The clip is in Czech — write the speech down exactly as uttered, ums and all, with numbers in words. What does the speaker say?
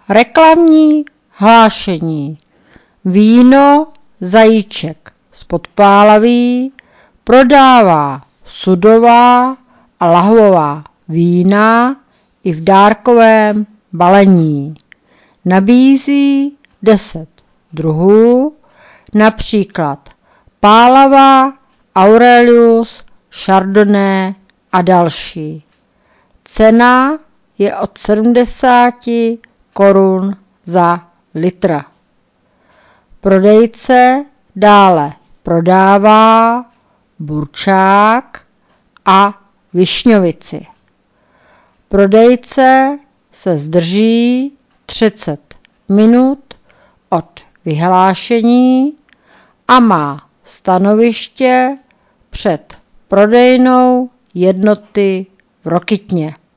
Reklamní hlášení. Víno Zajíček z Podpálaví prodává sudová a lahvová vína i v dárkovém balení. Nabízí deset druhů, například Pálava, Aurelius, Chardonnay a další. Cena je od sedmdesát korun za litr. Prodejce dále prodává burčák a višňovici. Prodejce se zdrží třicet minut od vyhlášení a má stanoviště před prodejnou jednoty v Rokytně.